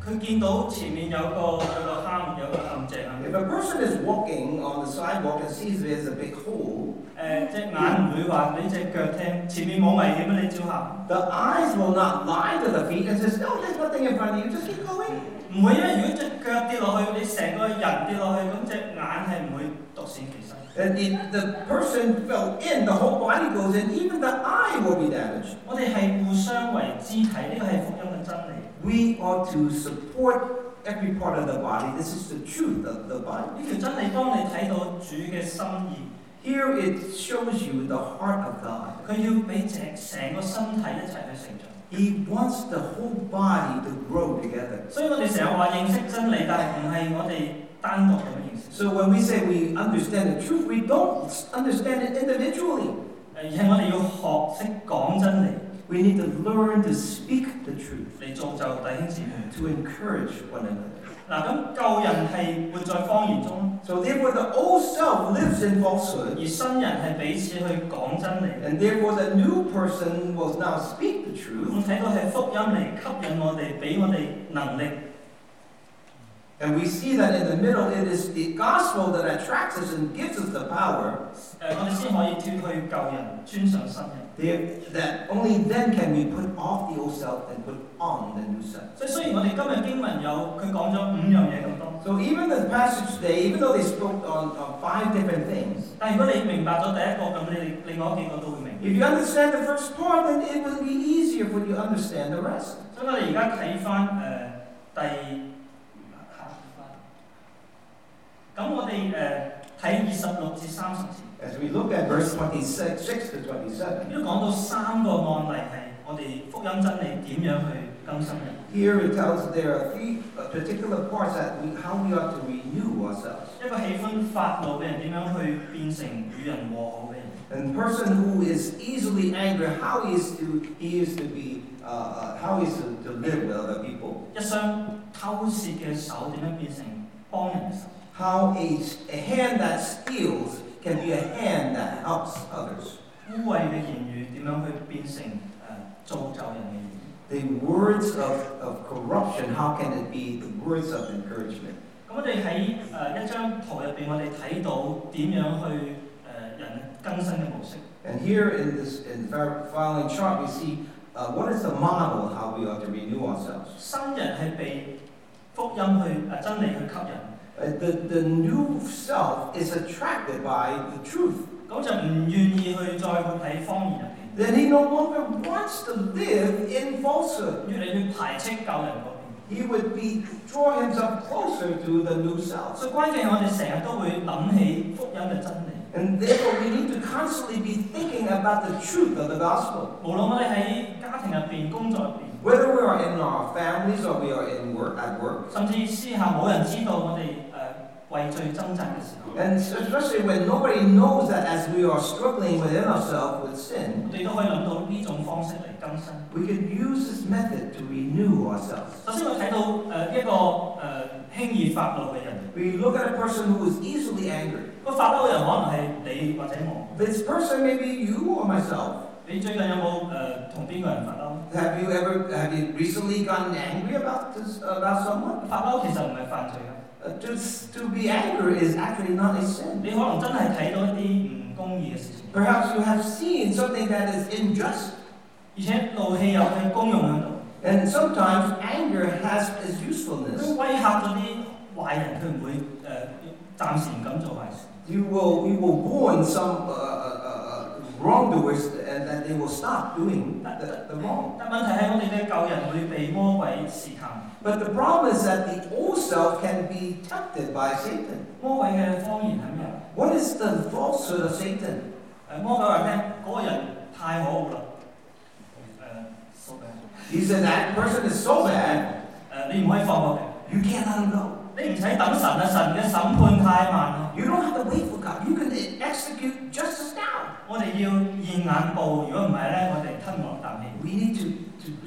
佢見到前面有個有個坑，有個陷阱啊。 If a person is walking on the sidewalk and sees there's a big hole, 誒隻眼唔會話俾隻腳聽，前面冇危險啊，你照行。 the eyes will not lie to the feet and says, no, there's nothing in front of you, just keep going. 唔會，因為如果隻腳跌落去，你成個人跌落去，咁隻眼係唔會獨善其身。 And if the person fell in, the whole body goes in, even the eye will be damaged. 我哋係互相為肢體，呢個係福音嘅真理。 We ought to support every part of the body. This is the truth of the body. 呢條真理，當你睇到主嘅心意， Here it shows you the heart of God. 佢要俾成成個身體一齊去成長。 He wants the whole body to grow together. 所以我哋成日話認識真理，但係唔係我哋單獨咁樣認識。 So when we say we understand the truth, we don't understand it individually. 誒，而係我哋要學識講真理， We need to learn to speak the truth, 嚟造就弟兄姊妹。 to encourage one another. 嗱，咁舊人係活在謊言中， So therefore the old self lives in falsehood, 而新人係彼此去講真理。 and therefore the new person will now speak the 我 truth. 睇到係福音嚟吸引我哋，俾我哋能力。 And we see that in the middle, it is the gospel that attracts us and gives us the power. 誒，我哋先可以脱去舊人，穿上新人。 There- That only then can we put off the old self and put on the new self. 所以雖然我哋今日經文有佢講咗五樣嘢咁多， So even the passage today, even though they spoke on, on five different things, 但係如果你明白咗第一個，咁你另外幾個都會明。 if you understand the first part, then it will be easier for you to understand the rest. 所以我哋而家睇翻誒第咁我哋誒睇二十六至三十節， As we look at verse twenty-six six to twenty-seven, 呢度講到三個案例係我哋福音真理點樣去更新人。 here it tells us there are three uh, particular parts that we, how we ought to renew ourselves. 一個喜歡發怒嘅人點樣去變成與人和好嘅人。 And the person who is easily angry, how he is to he is to be uh, uh, how he is to, to live with other people. 一雙偷竊嘅手點樣變成幫人嘅手？ How a, a hand that steals can be a hand that helps others. 污穢嘅言語點樣去變成誒、呃、造就人嘅言語？ The words of, of corruption, how can it be the words of encouragement? 咁我哋喺誒一張圖入邊，我哋睇到點樣去誒、呃、人更新嘅模式。 And here in this in the following chart, we see uh, what is the model how we ought to renew ourselves. 新人係被福音去誒、呃、真理去吸引。 Uh, the, the new self is attracted by the truth. 咁就唔願意去再去喺謊言入邊， Then he no longer wants to live in falsehood. 越嚟越排斥舊人嗰邊。 He would be draw himself closer to the new self. 所以關鍵係我哋成日都會諗起福音嘅真理。 And therefore we need to constantly be thinking about the truth of the gospel. 無論我哋喺家庭入邊、工作入邊， Whether we are in our families or we are in work at work. 甚至私下冇人知道我哋誒、呃、為罪掙扎嘅時候， And especially when nobody knows that as we are struggling within ourselves with sin, 我哋都可以諗到呢種方式嚟更新。 we can use this method to renew ourselves. 首先我睇到誒、呃、一個誒、呃、輕易發怒嘅人， We look at a person who is easily angry. 個發嬲嘅人可能係你或者我。 This person may be you or myself. 你最近有冇誒同邊個人發嬲？ Have you ever, have you recently gotten angry about this, about someone? 發嬲其實唔係犯罪嘅。 Uh, just to be angry is actually not a sin. 你可能真係睇到一啲唔公義嘅事情， Perhaps you have seen something that is unjust. 而且怒氣有佢功用喺度， And sometimes anger has its 佢 usefulness. 威嚇咗啲壞人，佢唔會誒、呃、暫時唔敢做壞事。 You will, you will warn some uh, uh, uh, wrongdoers and that they will stop doing the, the wrong. 但問題係我哋嘅舊人會被魔鬼試探， But the problem is that the old self can be tempted by Satan. 魔鬼嘅謊言係咩？ What is the falsehood of Satan? 誒魔鬼話聽嗰個人太可惡啦，誒、so bad He said that person is so bad, 誒你唔可以放過佢， you can't let him go. 你唔使等神啊，神嘅審判太慢啦。 You don't have to wait for God. You can execute justice now. 我哋要現眼報，如果唔係咧，我哋吞落啖氣。 We need to, to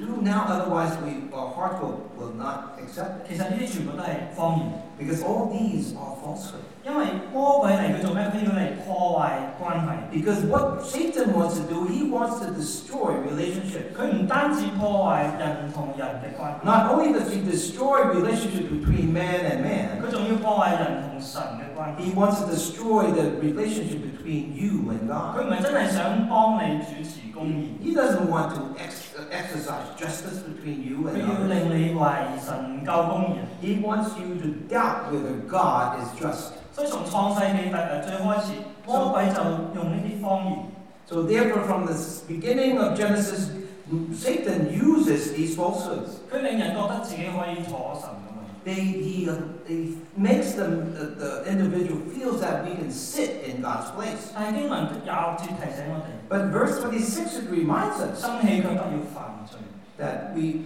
do now, otherwise we, our heart will, will not accept it. 其實呢啲全部都係謊言， Because all these are falsehood. 因為魔鬼嚟佢做咩？佢要嚟破壞關係。 Because what Satan wants to do, he wants to destroy relationships. 佢唔單止破壞人同人嘅關係， Not only does he destroy relationships between man and man, 佢仲要破壞人同神嘅關係。 he wants to destroy the relationship between you and 佢 God. 唔係真係想幫你主持公義， He doesn't want to ex- exercise justice between you 佢 and 要 others. 令你懷疑神唔夠公義。 He wants you to doubt whether God is just. 所以從創世記第誒最開始，魔鬼就用呢啲謊言。 So therefore, from the beginning of Genesis, Satan uses these falsehoods. 佢令人覺得自己可以坐神咁樣。 They, he, uh, he makes them, uh, the individual feels that we can sit in God's place. 但係經文廿六節提醒我哋， But verse twenty-six, it reminds us 生氣卻不要犯罪。 that we,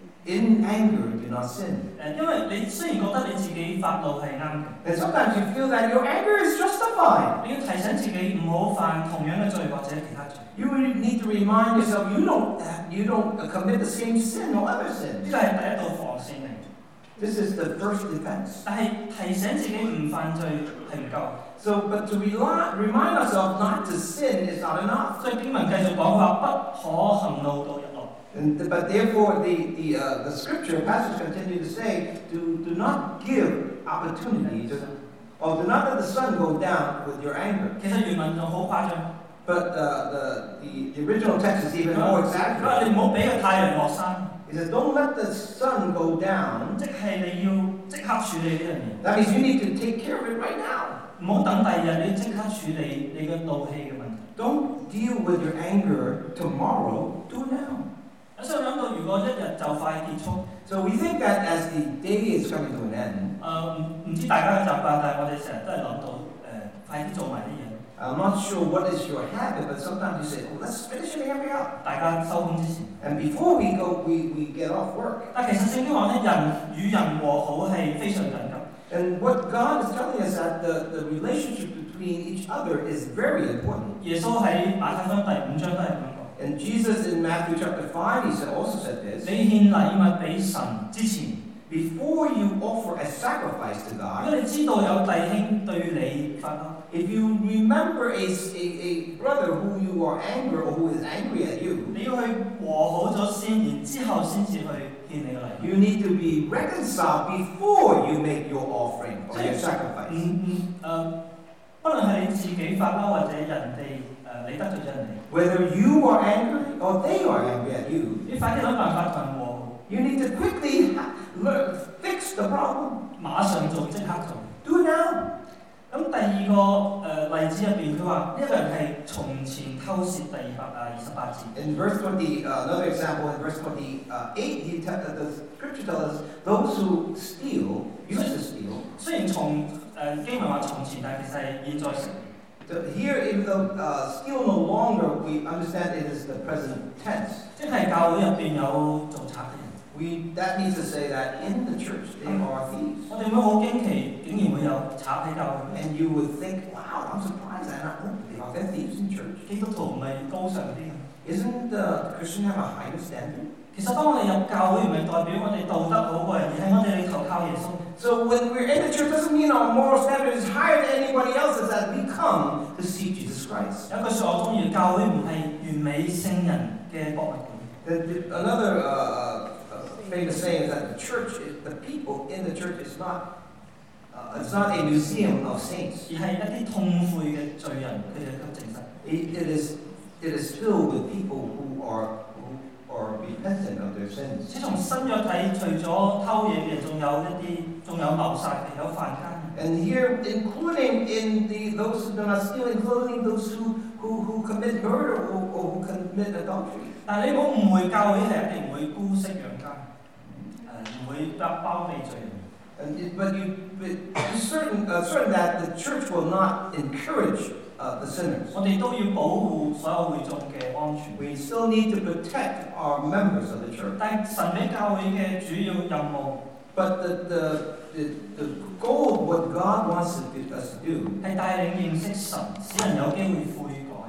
in anger, do not sin. 誒，因為你雖然覺得你自己發怒係啱嘅， And sometimes you feel that your anger is justified. 你要提醒自己唔好犯同樣嘅罪或者其他罪。 You need to remind yourself you don't, you don't commit the same sin or other 呢 sins. 個係第一道防線嚟， This is the first defense. 但係提醒自己唔犯罪係唔夠。 So, but to rely, remind ourselves not to sin is not enough. 所以經文繼續講話，不可行路到日落。 And, but therefore, the, the, uh, the scripture passage continue to say, do, do not give opportunity to, or do not let the sun go down with your anger. 其實原文仲好誇張， But uh, the, the, the original text is even more 佢話 exaggerated. 你唔好俾個太陽落山， It says, don't let the sun go down. 即係你要即刻處理呢樣嘢， That means you need to take care of it right now. 唔好等第二日你即刻處理你嘅怒氣嘅問題。 Don't deal with your anger tomorrow. Do it now. 我想諗到，如果一日就快結束， So we think that as the day is coming to an end, 誒唔唔知大家嘅習慣，但係我哋成日都係諗到誒、呃快啲做埋啲嘢， I'm not sure what is your habit, but sometimes you say, oh, let's finish it hurry up. 大家收工之前。 And before we go, we, we get off work. 但其實聖經話咧，人與人和好係非常緊急。 And what God is telling us that the, the relationship between each other is very important. 耶穌喺馬太福音第五章都係咁講。 And Jesus in Matthew chapter five, he said, also said this, 你獻禮物俾神之前， before you offer a sacrifice to 如 God, 果你知道有弟兄對你發嬲， if you remember a, a, a brother who you are angry or who is angry at you, 你要去和好咗先，然之後先至去獻你嘅禮物。 you need to be reconciled before you make your offering or your 嗯 sacrifice. 嗯誒，不論係你自己發嬲或者人哋誒你得罪咗人哋， Whether you are angry or they are angry at you, 你快啲諗辦法同人和好， you need to quickly ha- learn, fix the problem. 馬上做，即刻做。 Do it now. 咁第二個誒、呃例子入邊，佢話呢個人係從前偷竊第二百啊二十八節。 In verse twenty, uh, another example in verse twenty-eight, he te- uh, the scripture tells us those who steal, used to steal. 雖然從誒、呃、經文話從前，但其實係現在式。 So here, even though uh, steal no longer, we understand it is the present tense. 即係教會入邊有做賊嘅人， We, that means to say that in the church there are thieves. 我哋會好驚奇，竟然會有賊喺教會。 And you would think, wow, I'm surprised that not there are there thieves in church. 基督徒唔係高尚啲嘅。 Isn't the Christian have a higher standard? 其實當我哋入教會唔係代表我哋道德好過人，而係我哋嚟投靠耶穌。 So when we're in the church, doesn't mean our moral standard is higher than anybody else's, that we come to see Jesus Christ. 有一句説我中意，教會唔係完美聖人嘅博物館。 The- the- Another uh, uh, famous saying is that the church, is, the people in the church is not, uh, it's not a museum of saints. 而係一啲痛悔嘅罪人，佢哋嘅證實。 It, it is, it is filled with people who are, who are repentant of their sins. 自從新約睇，除咗偷嘢嘅，仲有一啲，仲有謀殺嘅，有犯奸嘅。 And here, including in the those who do not steal, including those who, who, who commit murder or, or who commit adultery. 但係你唔好誤會，教會係一定唔會姑息養奸，誒唔會包包庇罪人。 And it, but you, but be certain, uh, certain that the church will not encourage uh, the sinners. 我哋都要保護所有會眾嘅安全。 We still need to protect our members of the church. 但係神俾教會嘅主要任務 But the, the, the, the goal of what God wants us to do 係帶領認識神，使人有機會悔改。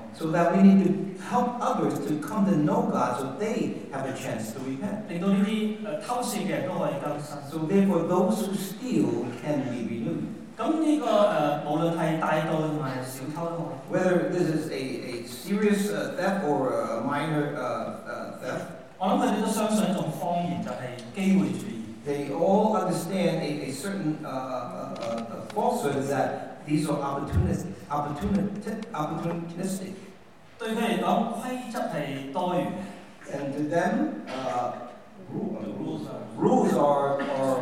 So that we need to help others to come to know God so they have a chance to repent. 令到呢啲誒偷竊嘅人都可以更新。 So therefore those who steal can be renewed. 咁呢、個誒、呃，無論係大盜同埋小偷都好， Whether this is a, a serious uh, theft or a minor uh, uh, theft, 我諗佢哋都相信一種謊言就係機會主義。 they all understand a, a certain uh, uh, uh, uh, falsehood that these are opportunistic, opportunistic, opportunistic. 對佢嚟講，規則係多餘嘅。 And to them, uh, rule, The rules are rules are, are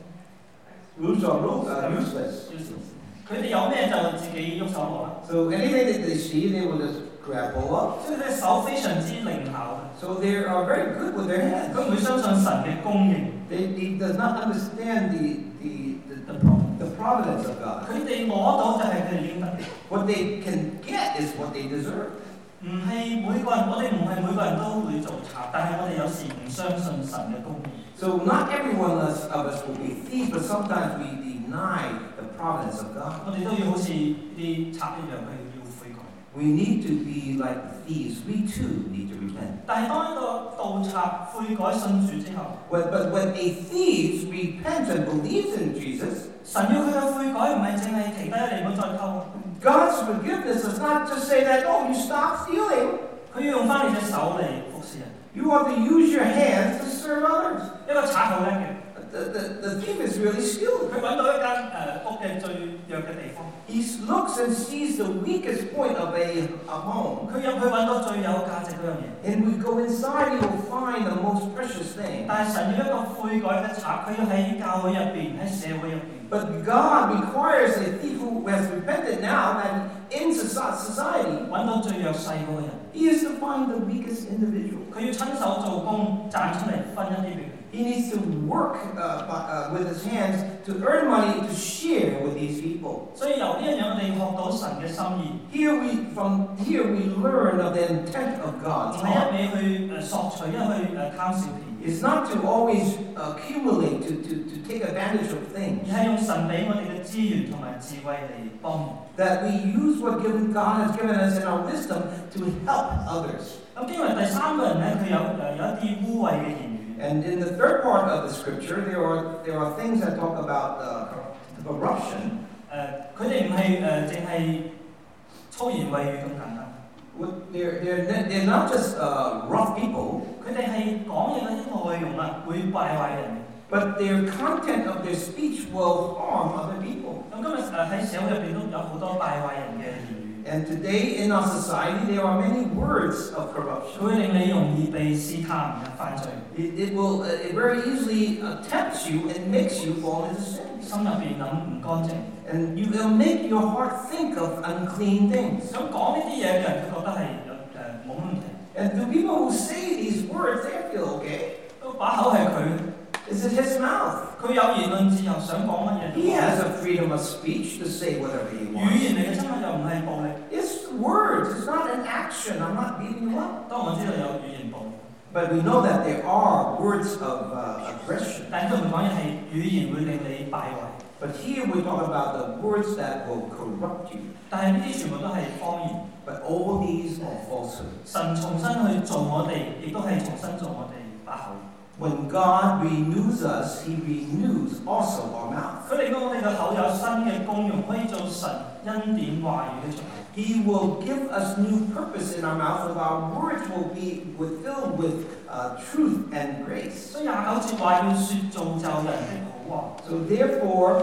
rules are rule, uh, useless. 佢哋有咩就自己喐手攞啦， So anything that they see, they will just grab hold of. 所以佢哋手非常之靈巧 So they are very good with their 嘅， hands. 佢唔會相信神嘅供應。 They, he does not understand the, the, the, The problem. the providence of God. 佢哋攞到就係佢哋應得嘅， What they can get is what they deserve. 唔係每個人，我哋唔係每個人都會做賊，但係我哋有時唔相信神嘅供應。 So not every one of us, of us will be thieves, but sometimes we deny the providence of God. 我哋都要好似啲賊一樣，去要悔改。 We need to be like thieves. We too need to repent. 但係當一個盜賊悔改信主之後， But, but when a thief repents and believes in Jesus, 神要佢嘅悔改唔係淨係停低你唔好再偷， God's forgiveness does not just say that, oh, you stop stealing. 佢要用翻你隻手嚟服侍人。 You ought to use your hands to serve others. 一個賊好叻嘅， The, the, the thief is really skilled. 佢揾到一間誒、呃、屋嘅最弱嘅地方， He looks and sees the weakest point of a, a home. 佢入去揾到最有價值嗰樣嘢。 And we go inside, he will find the most precious thing. 但係神要一個悔改嘅賊，佢要喺教會入邊，喺社會入邊。 But God requires a thief who has repented now that in soci- society, 揾到最弱勢嗰個人， he is to find the weakest individual. 佢要親手做工賺出嚟分一啲俾佢。 He needs to work uh, by, uh, with his hands to earn money to share with these people. 所以由呢一樣，我哋學到神嘅心意， Here we, from here we learn of the intent of 唔 God's 係 heart. 一味去誒索取，一去誒貪小便宜， It's not to always accumulate, to, to, to take advantage of 而 things. 係用神俾我哋嘅資源同埋智慧嚟幫人。 That we use what given God has given us in our wisdom to help others. 咁經文第三個人咧，佢有誒有一啲污穢嘅言語。 And in the third part of the scripture, there are, there are things that talk about uh, corruption. 誒，佢哋唔係誒淨係粗言穢語咁簡單， What- They're, they're, ne- they're not just uh, rough people, 佢哋係講嘢嗰啲內容啊，會敗壞人嘅。 but their content of their speech will harm other people. 咁今日誒喺社會入邊都有好多敗壞人嘅言語， And today in our society, there are many words of 佢 corruption. 會令你容易被試探入犯罪， It, it will uh, it very easily uh, tempts you and makes you fall into sin. 心入邊諗唔乾淨。 And you will make your heart think of unclean things. 咁講呢啲嘢嘅人，佢覺得係有誒冇乜問題， And the people who say these words, they feel okay. 都把口係佢， It's in his mouth. 佢有言論自由，想講乜嘢都 He 講。 has a freedom of speech to say whatever he 語 wants. 言嚟嘅真係又唔係暴力。 It's words, it's not an action. I'm not beating you up. 當我知道有語言暴力， But we know that there are words of uh, aggression. 但係佢唔講嘢係語言會令你敗壞。 But here we talk about the words that will corrupt you. 但係呢啲全部都係謊言。 But all these are falsehood. 神重新去做我哋，亦都係重新做我哋把口。 When God renews us, He renews also our mouth. 佢令到我哋嘅口有新嘅功用，可以做神恩典話語嘅出口。 He will give us new purpose in our mouth, so our words will be with, filled with uh, truth and grace. 所以廿九節話要説造就人的好話。 So therefore,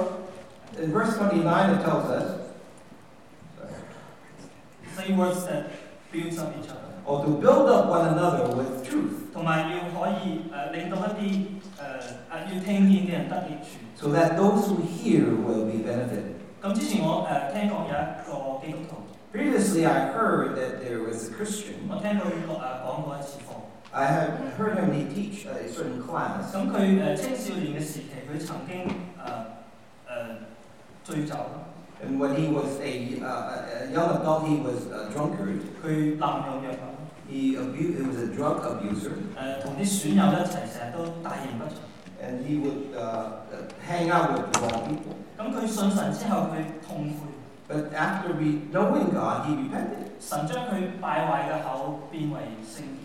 in verse twenty-nine it tells us, Say words that builds up each other， or to build up one another with truth, 同埋要可以誒、呃、令到一啲誒誒要聽見嘅人得益處。 so that those who hear will be benefited. 咁之前我誒、呃、聽講有一個基督徒， Previously, I heard that there was a Christian. 我聽佢誒講過一次課。 I had heard him he teach a certain class. 咁佢誒青少年嘅時期，佢曾經誒誒、呃呃、醉酒， And when he was a, uh, a young adult, he was a drunkard. 佢濫用藥品， He, abused, he was a drug abuser. 誒同啲損友一齊，成日都大言不慚。 And he would uh, uh, hang out with the wrong people. 咁佢信神之後，佢痛悔， But after re- knowing God, he repented. 神將佢敗壞嘅口變為聖潔。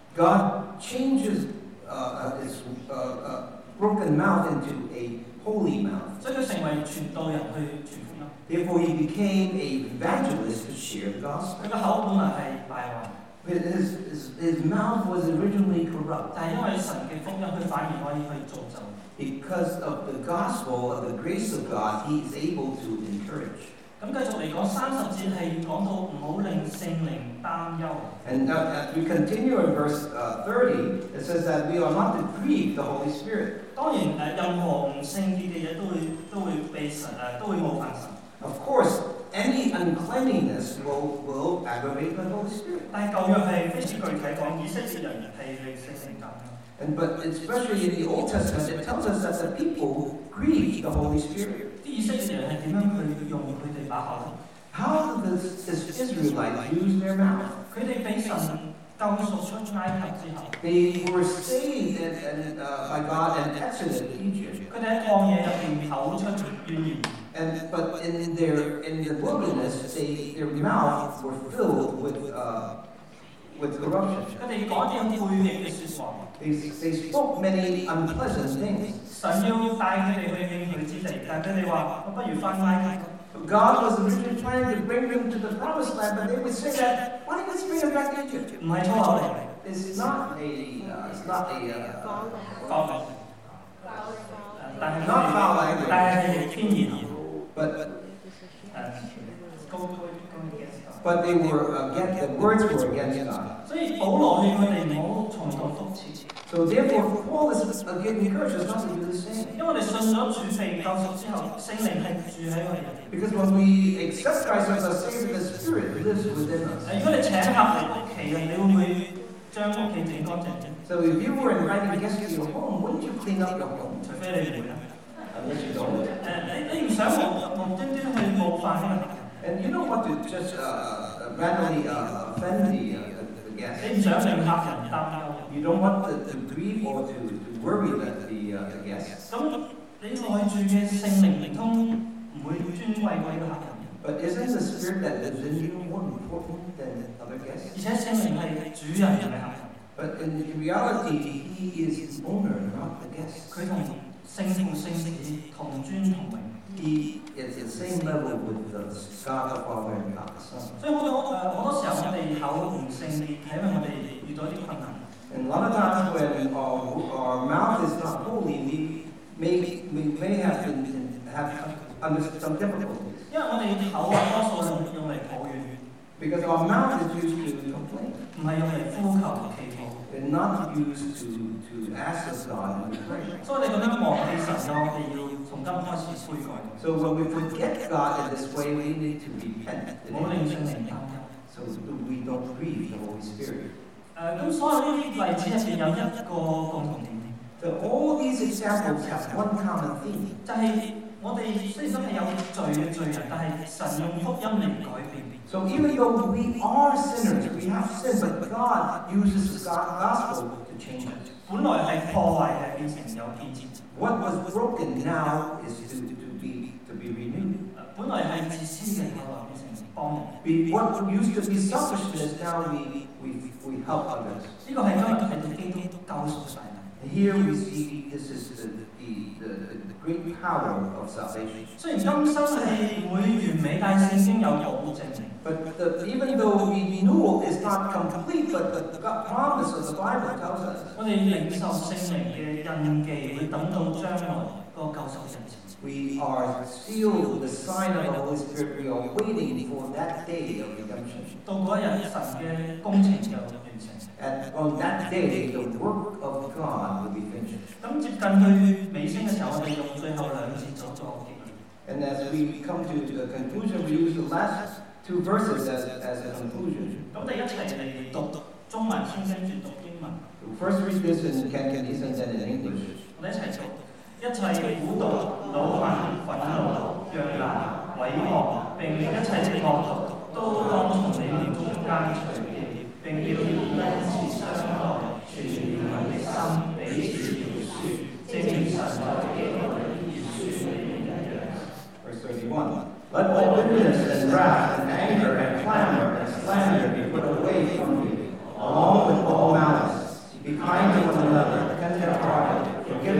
God changes uh, uh, his uh, uh, broken mouth into a holy mouth. 所以佢成為傳道人去傳福音。 Therefore, he became a evangelist to share the gospel. 佢個口本來係敗壞， His, his, his mouth was originally corrupt. 但係因為神嘅福音，佢反而可以去造就。 Because of the gospel, of the grace of God, he is able to encourage. 咁繼續嚟講，三十節係講到唔好令聖靈擔憂。 And uh, as we continue in verse uh, thirty, it says that we are not to grieve the Holy Spirit. 當然誒，任何唔聖潔嘅嘢都會都會被神誒都會冒犯神。 Of course, any uncleanliness will, will aggravate the Holy Spirit. 但係舊約係非常具體講，以色列人係令聖靈擔憂。 And but especially in the Old Testament, it tells us that the people grieved the Holy Spirit. 啲以色列人係點樣去用佢哋把口？ How does this Israelites use their mouth? 佢哋俾神救贖出埃及之後， They were saved and, and, uh, by God and exited Egypt. 佢哋喺曠野入邊口出怨言。 And but in their in the wilderness, they their mouths were filled with uh, with corruption. 佢哋講啲背逆嘅説話。 They, they spoke many unpleasant things. 神要帶佢哋去應許之地，但係佢哋話：我不如翻埃及。 God was originally trying to bring them to the promised land, but they would say that, why don't you bring them back to Egypt? 唔係粗口嚟， It's not a uh, it's not a uh, 講嘅。但係 not foul language, 但係偏言。 but 誒，高高高嘅 but they were against the words were against God. 所以保羅勸佢哋唔好重蹈覆轍。 So therefore, Paul is again encourages us to do the same. 因為我哋信咗主被救贖之後，聖靈係住喺我哋入邊。 Because when we accept Christ as our Savior, the Spirit lives within us. 誒，如果你請客嚟屋企啊，你會唔會將屋企整乾淨啫？ So if you were inviting guests to your home, wouldn't you clean up your home? 除非你唔會啦。 Unless you don't. 誒，你你唔想無無端端去冒犯呢個客人， And you don't want to just uh, randomly uh, offend the, uh, the guest. 你唔想令客人擔憂。 You don't want to, to grieve or to, to worry that the, uh, the guest. 咁你內住嘅聖靈唔通唔會尊貴過呢個客人？ But isn't the Spirit that lives in you more important than other 而 guests? 且聖靈係主人唔係客人， But in, in reality, He is the owner, not the guest. 佢同聖父聖子同尊同榮。 He is the same level with the God the Father and God the Son. 所以好多誒好多時候我哋口唔聖潔，係因為我哋遇到啲困難。 And a lot of times when our, our mouth is not holy, we may, we may have, been, have under some difficulties. 因為我哋口啊多數係用嚟抱怨， Because our mouth is used to complain. 唔係用嚟呼求祈禱。 They're not used to, to ask of God and to pray. 所以我哋咁樣忘記神嘅，我哋要從今開始悔改， So when we forget God in this way, we need to repent. 唔好令聖靈擔憂。 So we don't grieve the Holy Spirit. 誒咁所有呢啲例子入邊有一個共同點， So all these examples have one common theme. 就係我哋雖然都係有罪嘅罪人，但係神用福音嚟改變。 So even though we are sinners, we have sinned, but God uses the gospel to change us. 本來係破壞嘅，變成有建設； What was broken now is to, to be to be renewed. 本來係自私嘅，後來變成幫人。 Be, what used to be selfishness, now we, we, we help others. 呢個係今日係基督救贖晒人。 And here we see this is the, the, the, the great power of salvation. 雖然今生係唔會完美，但係聖經有保證。 But the, even though renewal is not complete, but the God promise of the Bible tells us 我哋領受聖靈嘅印記，會等到將來個救贖日子。 we are sealed with the sign of the Holy Spirit. We are waiting for that day of redemption. 到嗰一日，神嘅工程就完成。 And on that day, the work of God will be finished. 咁接近去尾聲嘅時候，我哋用最後兩節做個結論。 And as we come to the conclusion, we use the last two verses as, as a conclusion. 咁我哋一齊嚟讀中文先，跟住讀英文。 We'll first read this in Cantonese and then in English. 我哋一齊讀。一切苦毒、惱恨、憤怒、約拿、毀謗，並一切的惡毒，都當從你們中間除掉，並要以恩慈相待，存憐憫的心，彼此饒恕，正如神在基督裏饒恕你們一樣。 Verse thirty-one. Let all bitterness and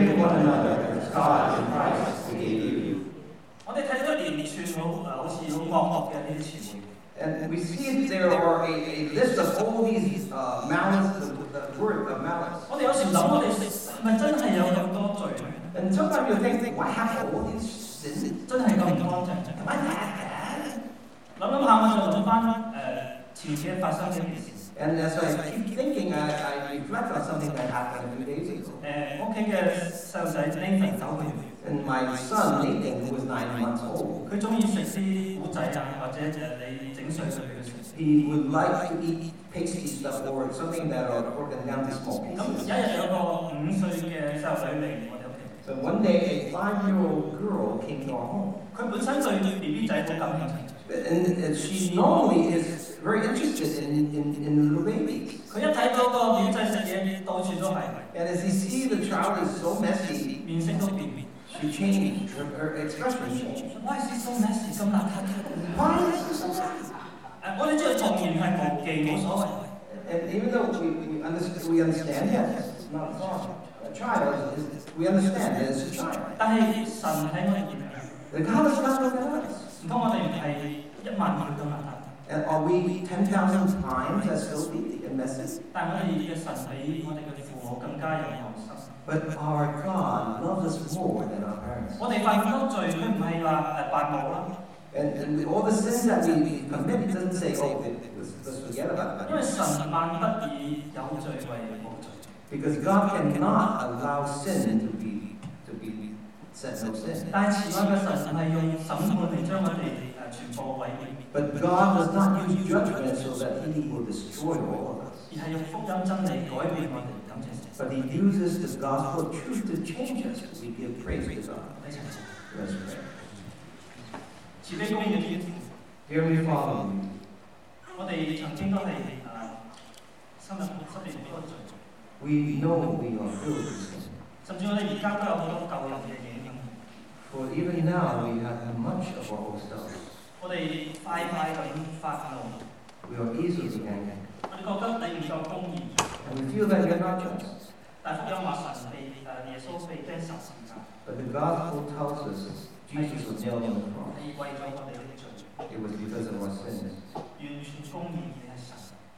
Forgive one another as God in Christ forgave you. 我哋睇到一連串好誒好似好惡惡嘅呢啲詞彙。 And we see there are a, a list of all these uh, malice, the, the word of malice. 我哋有時諗，我哋係咪真係有咁多罪？ And sometimes you think, why have all these sins? 真係咁唔乾淨？ Am I that bad? 諗諗下，我就諗翻誒前幾日發生嘅一件事。 And as I keep thinking, I, I reflect on something that happened a few days ago. 誒屋企嘅細路仔 Nathan 九個月， And my son, Nathan, who was nine months old, 佢中意食啲糊仔啊，或者誒你整碎佢俾佢食。 he would like to eat pasty stuff or something that are broken down to small 咁 pieces. 有一日有個五歲嘅細路女嚟我哋屋企， So one day, a five-year-old girl came to our home. 佢本身對 B B 仔好感興趣。 And, and she normally is very interested in, in, in little babies. 佢一睇到個 B B 仔食嘢，到處都係， And as you see the child is so messy, 面色都變。 she changed, her, her expression changed. Why is he so messy 咁邋遢？ Why is this so messy? 誒，我哋知道童言係無忌冇所謂， And even though we, we, understand, we understand, yes, it's not a song. A child, is, we understand that it's a child. 但係神喺我哋面前， But God is not looking at us. 唔通我哋唔係一萬倍咁邋遢？ And are we ten thousand times as filthy and messy? 但係我哋嘅神比我哋嘅父母更加有愛心。 But our God loves us more than our parents. 我哋犯咁多罪，佢唔係話誒白冇啦， And, and all the sins that we, we commit, it doesn't say, oh, let's, let's forget about 因為 that. 神萬不以有罪為無罪。 Because God cannot allow sin to be, to be set no sin. 但係慈愛嘅神係用審判嚟將我哋誒全部毀滅， But God does not use judgment so that He will destroy all of us. 而係用福音真理改變我哋。感謝神。 But He uses the gospel truth to change us. We give praise to God. 你請坐。 Let's pray. 慈悲公義嘅天父， Dearly Father, 我哋曾經都係誒深入深入好多罪， we know we are filled with sin. 甚至我哋而家都有好多舊人嘅影響。 For even now we have much of our old stuff. 我哋快快咁發怒， We are easily angry. 我哋覺得你唔夠公義， And we feel that you're not just. 但福音話神被誒耶穌被釘十字架， But the gospel tells us Jesus was nailed on the cross. 係為咗我哋嘅罪， It was because of our sins. 完全公義嘅係神，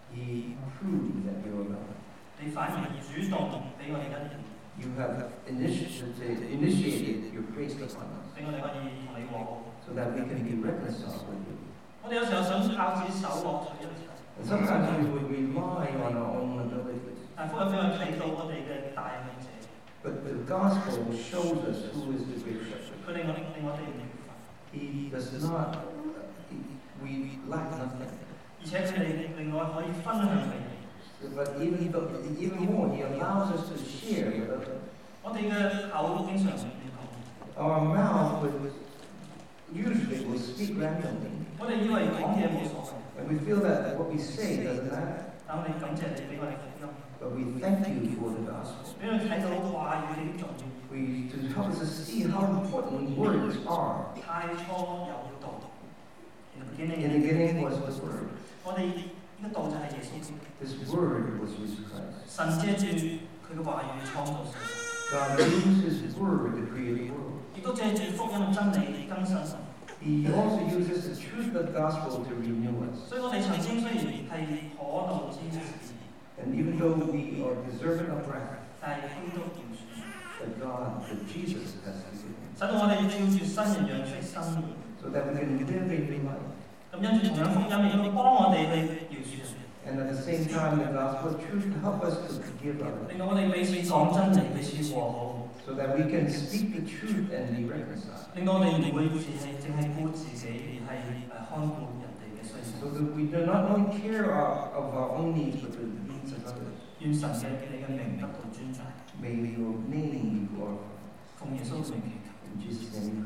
He proved that you are God. 你反而主動俾我哋恩典， You have initiated, initiated your grace upon us 俾我哋可以同你和好。 so that we can be reconciled with you. 我哋有時候想靠自己手獲取一切， And sometimes we would rely on our own abilities. 但福音俾我哋睇到我哋嘅大愛者， But the gospel shows us who is the great shepherd. 佢令我令我哋唔缺乏， He does not, he, we lack nothing. 而且佢哋令我可以分享俾你。 But even, though, even more, he allows us to share with others. 我哋嘅口經常亂講， Our mouth would, usually will speak randomly. 我哋以為講嘢冇所謂， And we feel that what we say doesn't matter. 但我哋感謝你俾我哋福音， But we thank you for the gospel. 俾我哋睇到話語幾重要。 We, to help us to see how important words are. 太初有道， In the beginning was the word. 我哋呢個道就係耶穌基督。 This word was Jesus Christ. 神借住佢嘅話語創造世界， God used his word to create the world. 亦都借住福音嘅真理更新神。 He also uses the truth of the gospel to renew us. 所以我哋曾經雖然係可怒之子， And even though we are deserving of wrath, 但係基督饒恕， that God, that Jesus has forgiven, 使到我哋照住新人樣式生活。 so that we can live a new life. 咁因住同樣福音，亦都幫我哋去饒恕人， And at the same time, the gospel of truth help us to forgive others, 令到我哋彼此講真理，彼此和好， so that we can speak the truth and be reconciled. 令到我哋唔會只係淨係顧自己，而係誒看顧人哋嘅需 So 要。 that we do not only care our, of our own needs, but the needs of others. 願神嘅你嘅名得到尊大， May your name be glorified. 奉耶穌嘅名祈求。 In Jesus' name we